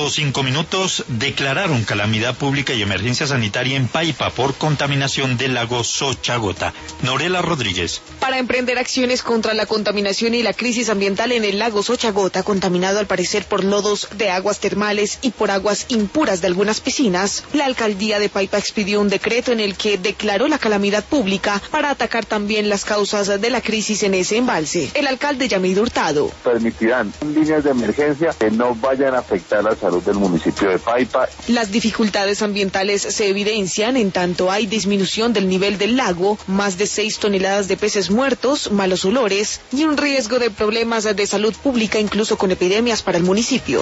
8:05, declararon calamidad pública y emergencia sanitaria en Paipa por contaminación del lago Sochagota. Norela Rodríguez. Para emprender acciones contra la contaminación y la crisis ambiental en el lago Sochagota, contaminado al parecer por lodos de aguas termales y por aguas impuras de algunas piscinas, la alcaldía de Paipa expidió un decreto en el que declaró la calamidad pública para atacar también las causas de la crisis en ese embalse. El alcalde Yamid Hurtado. Permitirán líneas de emergencia que no vayan a afectar la salud del municipio de Paipa. Las dificultades ambientales se evidencian en tanto hay disminución del nivel del lago, más de 6 toneladas de peces muertos, malos olores y un riesgo de problemas de salud pública, incluso con epidemias para el municipio.